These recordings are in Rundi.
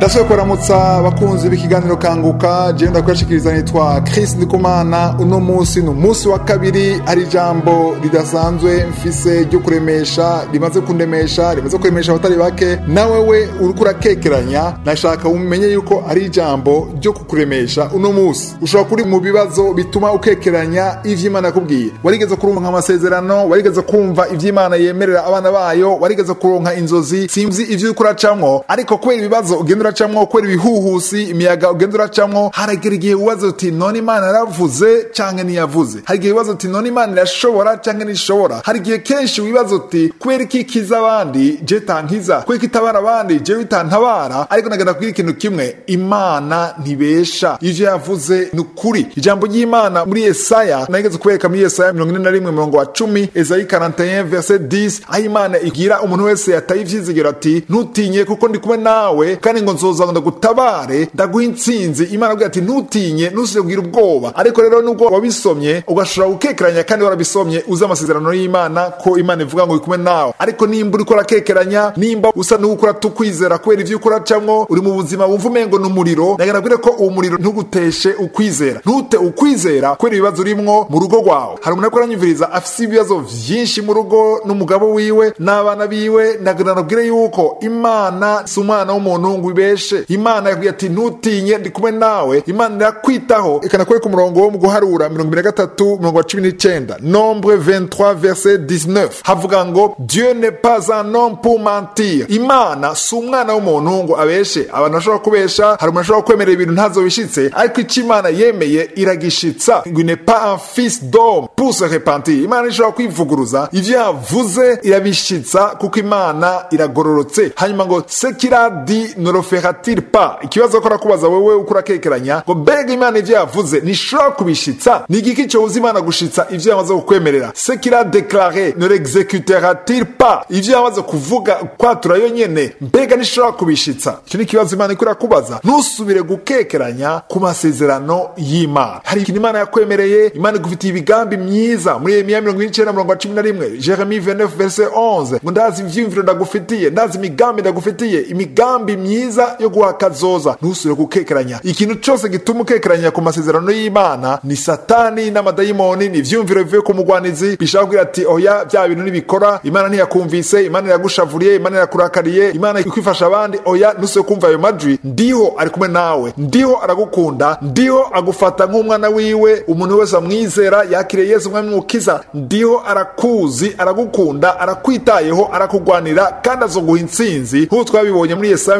ndashoboye kuramutsa bakunzi b'ikiganiro kanguka je ndakwashikiriza nitwa Chris Ndikumana. Uno munsi ni umunsi wa kabiri, ari jambo ridasanzwe mfise ryo kuremesha, rimaze kundemesha, rimaze kuremesha abatari bake. Nawewe uriko urakekeranya, nashaka umenye yuko ari jambo ryo kukuremesha. Uno munsi ushobora kuri mu bibazo bituma ukekeranya ivy'Imana yakubwiye. Warigeze kuronka amasezerano, warigeze kumva ivy'Imana yemerera abana bayo, warigeze kuronka inzozi, simzi ivyo uriko uracamwo, ariko kubera ibibazo ugenda uracamwo, kubera ibihuhusi, imiyaga ugenda uracamwo, haragera igihe ubaza uti none Imana yaravuze canke ntiyavuze. Hari igihe ubaza uti none Imana irashobora canke ntishobora. Hari igihe kenshi wibaza uti kubera iki kiza abandi je tankiza, kubera iki itabara abandi je bitantabara. Ariko nagenda kubwira ikintu kimwe, Imana ntibesha, ivyo yavuze ni ukuri. Ijambo ry'Imana muri Yesaya, nageze kubereka muri Yesaya 41:10, Esayi 41:10, aho Imana igira umuntu wese yataye ivyizigiro ati ntutinye kuko ndi kumwe nawe, kandi ngo nzoza ndagutabare ndaguha intsinzi. Imana avuga ati ntutinye, ntusire kugira ubwoba. Ariko rero nubwo wabisomye ugashobora gukekeranya kandi warabisomye, uzi amasezerano y'Imana ko Imana ivuga ngo ikume nawe. Ariko nimba uriko urakekeranya, nimba usa n'ukura tukwizera kubera ivyo ukora camwo, uri mu buzima wumva umengo n'umuriro, nagira ko uwo muriro ntuguteshe ukwizera. Ntute ukwizera kubera ibibazo urimwo mu rugo rwawe. Hari umuntu ariko aranyumviriza afise ibibazo vyinshi mu rugo n'umugabo wiwe n'abana biwe, nagira nabwire yuko Imana si umwana w'umuntu ngo ibeshe. Imana yakubwiye ati ntutinye ndi kumwe nawe. Imana irakwitaho. Ikanakore ku murongo wo mu guharura 23:19, Nombre 23:19, havuga ngo Dieu n'est pas un homme pour mentir. Imana si umwana w'umuntu ngo abeshe. Abantu bashobora kubesha, hari umuntu ashobora kwemerera ibintu ntazobishitse, ariko ico Imana yemeye iragishitsa. Il n'est pas un fils d'homme pour se repentir. Imana ishobora kwivuguruza, ivyo yavuze irabishitsa kuko Imana iragororotse. Hanyuma ngo ce qu'il a dit ne le fera-t-il pas. Ikibazo ko rakubaza wewe ukura kekeranya ngo mbega Imana ivyo yavuze nishobora kubishitsa? Ni igiki cyo uzi Imana gushitsa ivyo yamaze kukwemerera? Ce qu'il a déclaré ne l'exécutera-t-il pas. Ivyo yamaze kuvuga kwatura yo nyene mbega nishobora kubishitsa? Icyo ni ikibazo Imana ikura kubaza. Ntusubire gukekeranya ku masezerano y'Imana. Hari ikintu Imana yakwemereye. Imana igufitiye ibigambi myiza. Muri Yeremiya 29:11, Jeremie 29:11, ngo ndazi ivyiyumviro ndagufitiye, ndazi imigambi ndagufitiye, imigambi myiza yo guha kazoza. Ntusubire gukekeranya. Ikintu cyose gituma ukekeranya ku masezerano y'Imana ni Satani n'amadayimoni, ni ivyiyumviro bivuye ku mugwanizi bishaka kugira ati oya bya bintu nibikora, Imana ntiyakumvise, Imana iragushavuriye, Imana irakurakariye, Imana ikwifasha abandi. Oya, ntusubire kumva ayo majwi. Ndiho ari kumwe nawe, ndiho aragukunda, ndiho agufata nk'umwana wiwe. Umuntu wese amwizera yakiriye Yesu umwami n'umukiza, ndiho arakuzi, aragukunda, arakwitayeho, arakugwanira kandi azoguha intsinzi. Nk'uko twabibonye muri Yesaya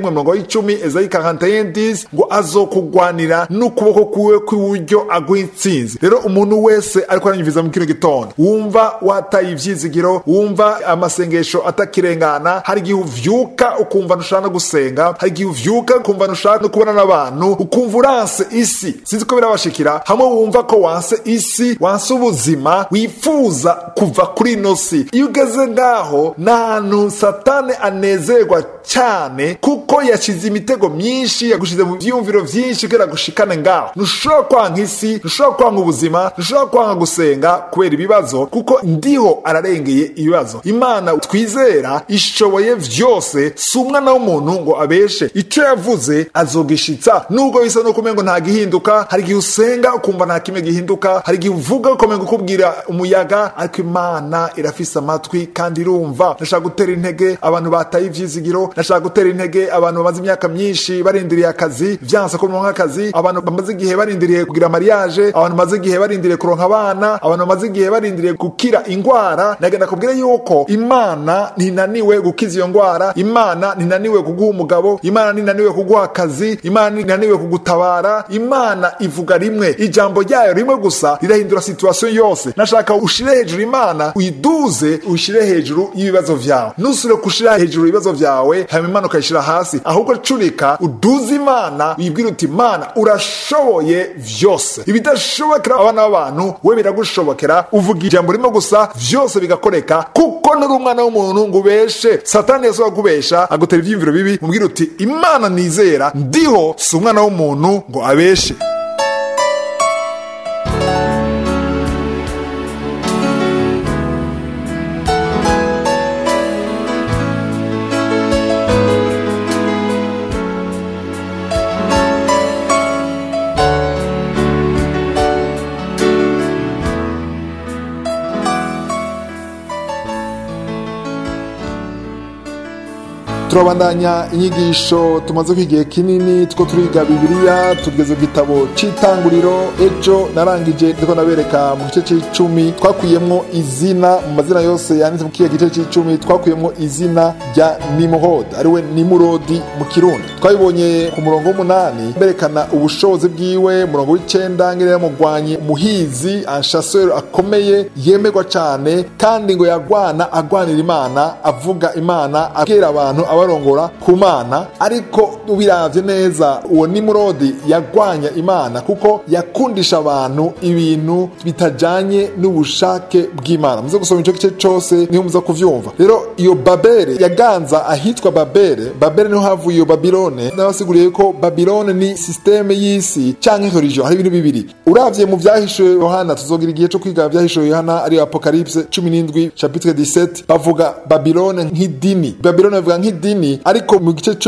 41:10, Esayi 41:10, ngo azokugwanira n'ukuboko kuwe kw'iburyo aguha intsinzi. Rero umuntu wese ariko aranyumviza mu kino gitondo, wumva wataye ivyizigiro, wumva amasengesho atakirengana, hari igihe uvyuka ukumva ntushaka no gusenga, hari igihe uvyuka ukumva ntushaka no kubona n'abantu, ukumva uranse isi. Sinzi ko birabashikira hamwe wumva ko wanse isi, wanse ubuzima, wifuza kuva kuri ino si. Iyo ugeze ngaho n'ahantu Satani anezerwa cyane, kuko yashize imitego myinshi, yagushize mu vyiyumviro vyinshi kugira gushikane ngaho. Ntushobora kwanga isi, ntushobora kwanga ubuzima, ntushobora kwanga gusenga kubera ibibazo, kuko ndiho ararengeye ibibazo. Imana twizera ishoboye vyose, si umwana w'umuntu ngo abeshe. Ico yavuze azogishitsa, nubwo bisa no kumengo nta gihinduka. Hari igihe usenga ukumva nta kimwe gihinduka, hari igihe uvuga ukomengo ukubwira umuyaga, ariko Imana irafise amatwi kandi irumva. Nashaka gutera intege abantu bataye ivyizigiro, nashaka gutera intege abantu bamaze imyaka myinshi barindiriye akazi, vyanse ko muronka akazi, abantu bamaze igihe barindiriye kugira mariage, abantu bamaze igihe barindiriye kuronka abana, abantu bamaze igihe barindiriye gukira ingwara. Nagenda kubwira yuko Imana ntinaniwe gukiza iyo ngwara, Imana ntinaniwe kuguha umugabo, Imana ntinaniwe kuguha akazi, Imana ntinaniwe kugutabara. Imana ivuga rimwe, ijambo ryayo rimwe gusa rirahindura situation yose. Nashaka ushire hejuru Imana, uyiduze, ushire hejuru y'ibibazo vyawe. Nusure kushira hejuru ibibazo vyawe hanyuma Imana ukayishira hasi, ahubwo curika uduze Imana, uyibwira uti Imana urashoboye vyose. Ibidashobokera abana b'abantu we biragushobokera. Uvuga ijambo rimwe gusa vyose bigakoreka, kuko nuri umwana w'umuntu ngo ubeshe. Satani yasoba kubesha agutera ivyiyumviro bibi, mubwira uti Imana nizera ndiho, si umwana w'umuntu ngo abeshe. turabandanya inyigisho tumaze kwigihe kinini two turiga Bibiliya tugeze ku gitabo c'Itanguriro. Ejo narangije ndiko nabereka mu gice c'icumi twakuyemwo izina mu mazina yose yanditse mu kiye gice c'icumi twakuyemwo izina rya Nimrod ariwe Nimurodi mu Kirundi. Twabibonye ku murongo w'8 berekana ubushobozi bwiwe, murongo w'9 ngere yamugwanye umuhizi chasseur akomeye yemerwa cyane kandi ngo agwanira Imana, avuga Imana, abwira abantu abarongora ku Mana. Ariko ubiravye neza uwo Nimurodi yagwanya Imana kuko yakundisha abantu ibintu bitajanye n'ubushake bw'Imana. Muze gusoma ico gice cyose niho muza kuvyumva. Rero iyo Babele yaganza ahitwa Babele niho havuye iyo Babilone. Nabasiguriye ko Babilone ni systeme y'isi canke religion, hari ibintu bibiri. Uravye mu vyahishuwe Yohana, tuzogira igihe cyo kwiga vyahishuwe Yohana ari Apocalypse 17 chapitre 17, bavuga Babilone nk'idini. Babilone bavuga nk'idini, ariko mu gice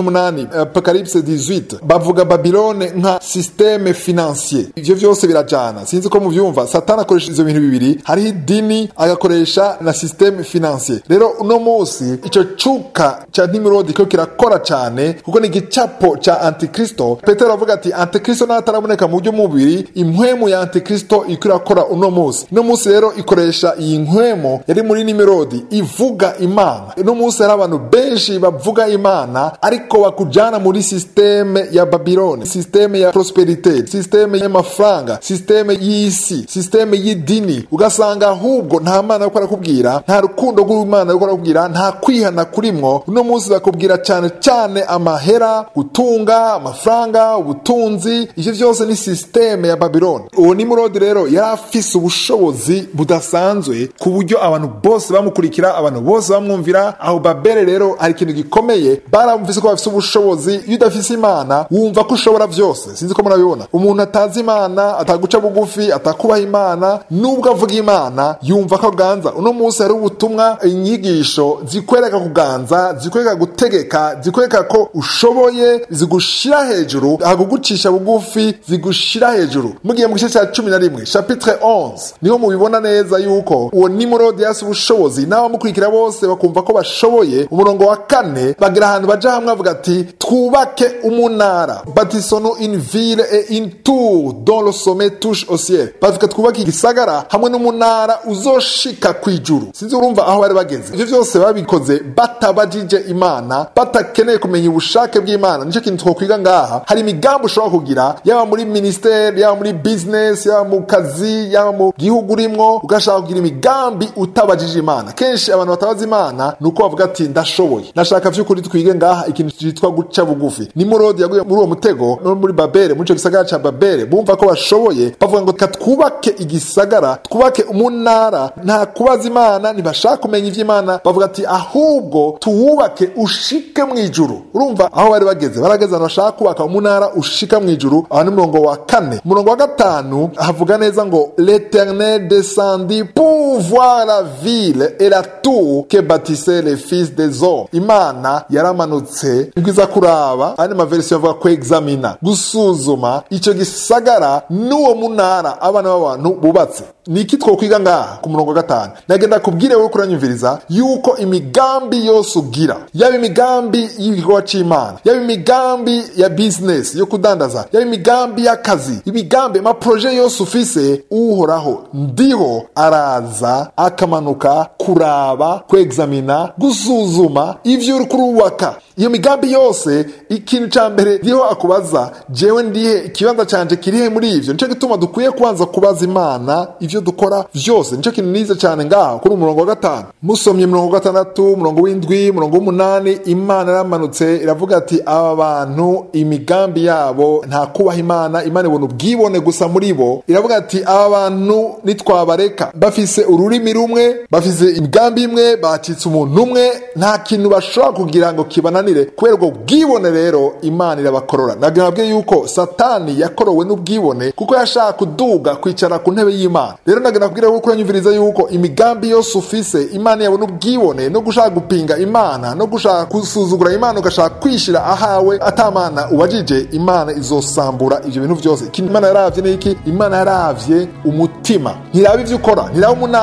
18 Apocalypse 18 bavuga Babilone nka systeme financier. Ivyo vyose birajana, sinzi ko muvyumva. Satani akoresha ivyo bintu bibiri, hari idini agakoresha na systeme financier. Rero uno munsi ico cuka cha Nimrod cyo kirakora cyane kuko ni gicapo cha Antikristo. Petero avuga ati Antikristo nataraboneka mu buryo mubiri, impwemu ya Antikristo ikirakora uno munsi. Uno munsi rero ikoresha iyi impwemu yari muri Nimrod ivuga Imana. Uno munsi hari abantu benshi bavuga Imana ariko bakujana muri systeme ya Babilone, systeme ya prosperite, systeme y'amafaranga, systeme y'isi, systeme y'idini. Ugasanga ahubwo nta Mana yo arakubwira, nta rukundo rw'Imana yo arakubwira, nta kwihana kurimwo. Uno munsi bakubwira cyane amahera, gutunga, amafaranga, ubutunzi. Ivyo vyose ni systeme ya Babilone. Uwo Nimrod rero yarafise ubushobozi budasanzwe ku buryo abantu bose bamukurikira, abantu bose bamwumvira. Aho Babele rero ari ikintu gikomeye, baramvise ko bafise ubushobozi. Iyo udafise Imana wumva ko ushobora vyose. Sinzi ko murabibona. Umuntu atazi Imana, ataguca bugufi, atakubaha Imana, nubwo avuga Imana yumva ko ganza. Uno munsi hari ubutumwa, inyigisho zikwereka kuganza, zikwereka gutegeka, zikwereka ko ushoboye, zigushira hejuru, hagugucisha bugufi, zigushira hejuru. Mugiye mu gice cya 11 chapitre 11 niho mubibona neza yuko uwo Nimrod yasi ubushobozi, n'abamukurikira bose bakumva ko bashoboye. Umurongo wa 4 bagira ahantu baja hamwe avuga ati twubake umunara, bâtissons une ville et une tour dont le sommet touche au ciel. Bavuga twubake igisagara hamwe n'umunara uzoshika kwijuru. Sinzi urumva aho bari bageze. Ivyo byose babikoze batabajije Imana, batakeneye kumenya ubushake bw'Imana. Nico kintu twokwiga ngaha. Hari imigambi ushobora kugira, yaba muri ministeri, yaba muri business, yaba mu kazi, yaba mu gihugu urimwo, ugashaka kugira imigambi utabajije Imana. Kenshi abantu batabaza Imana nuko bavuga ati ndashoboye. Nashaka vy'ukuri twige ngaha ikintu cyitwa guca bugufi. Nimrod yaguye muri uwo mutego no muri Babele, muri ico gisagara ca Babele. Bumva ko bashoboye, bavuga ngo twubake igisagara, twubake umunara. Nta kubaza Imana, ntibashaka kumenya ivy'Imana. Bavuga ati ahubwo tuwubake ushike mwijuru. Urumva aho bari bageze, barageze bashaka kubaka umunara ushika mwijuru. Aho ni murongo wa 4. Murongo wa 5 havuga neza ngo l'Éternel descendit pour voir la ville et la tour que bâtissaient les fils des hommes. Imana yaramanutse bwiza kuraba, ane maversion avuga ko examina, gusuzuma ico gisagara n'uwo munara abana b'abantu bubatse. Niki twokwiga ngaha ku murongo wa 5? Nagenda kubwire wowe kuranyumviriza yuko imigambi yose ugira, yaba imigambi y'igikorwa c'Imana, yaba imigambi ya business yo kudandaza, yaba imigambi y'akazi, imigambi ma projet yose ufise, uhoraho ndiho araza akamanuka kuraba, kwexamina, gusuzuma ivyo uri kurubaka. Iyo migambi yose ikintu ca mbere ndiho akubaza, jewe ndihe, ikibanza canje kirihe muri ivyo? Nico gituma dukwiye kubanza kubaza Imana ivyo dukora vyose. Nico kintu nize cyane ngaha kuri umurongo wa 5. Musomye umurongo wa 6, umurongo w'7, umurongo w'8, Imana yaramanutse iravuga ati aba bantu imigambi yabo nta kubaha Imana. Imana ibona ubwibone gusa muri bo. Iravuga ati aba bantu nitwabareka bafise ururimi rumwe, bafise imigambi imwe, bacitse umuntu umwe, nta kintu bashobora kugira ngo kibananire. Kubera ubwo bwibone rero Imana irabakorora. Nagabwiye yuko Satani yakorowe n'ubwibone kuko yashaka kuduga kwicara ku ntebe y'Imana. Rero nagenda kubwira ko kuranyumviriza yuko imigambi yose ufise Imana yabona ubwibone no gushaka gupinga Imana, no gushaka kusuzugura Imana, ugashaka kwishira ahawe atamana ubajije, Imana izosambura ivyo bintu vyose. Imana yaravye n'iki? Imana yaravye umutima. Ntiraba ivyo ukora, ntiraba umunara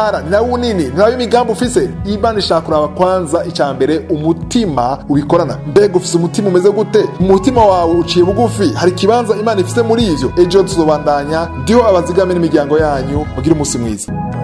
ntara, ni nawe unini, ni nawe imigambi ufise. Imana ishaka kuraba kwanza icambere umutima ubikorana. Mbega ufise umutima umeze gute? Umutima wawe uciye bugufi? Hari kibanza Imana ifise muri ivyo? Ejo tuzobandanya. Ndiho abazigame n'imiryango yanyu, mugire umunsi mwiza.